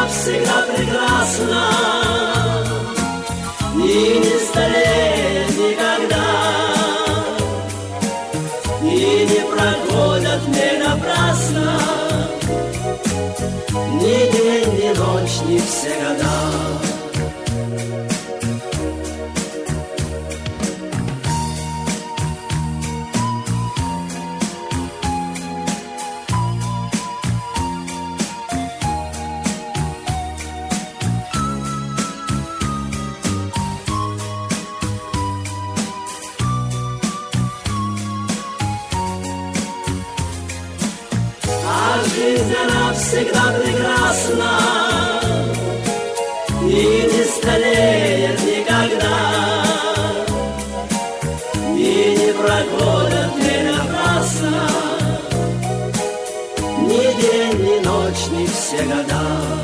всегда прекрасна и не стареет никогда, и не проходят дни напрасно, ни день, ни ночь, ни все года. Жизнь, она всегда прекрасна и не стареет никогда, и не проходят дни напрасно, ни день, ни ночь, ни все года.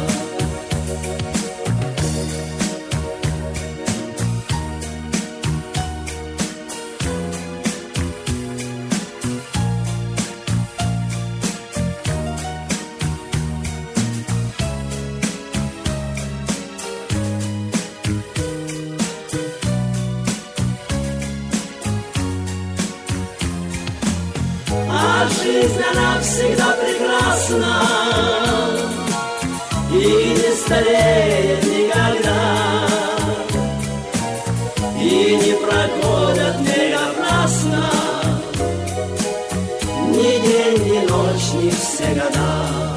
А жизнь, она всегда прекрасна и не стареет никогда, и не проходят дни напрасно, ни день, ни ночь, ни все года.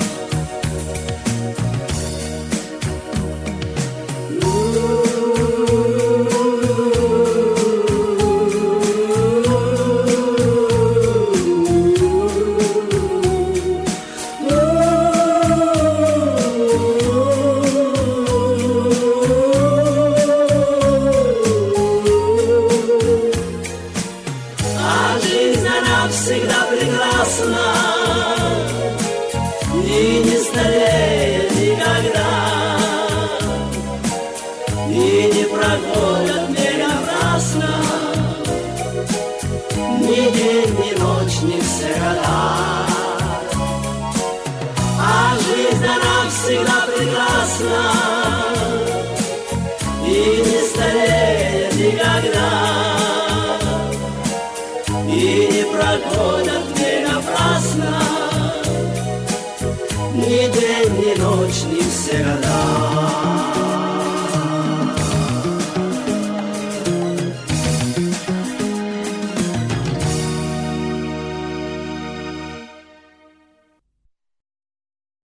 Всегда прекрасна и не стареет никогда, и не проходят дни напрасно, ни день, ни ночь, ни все года. А жизнь, она всегда прекрасна и не стареет никогда, и не проходят дни напрасно, ни день, ни ночь, ни все года.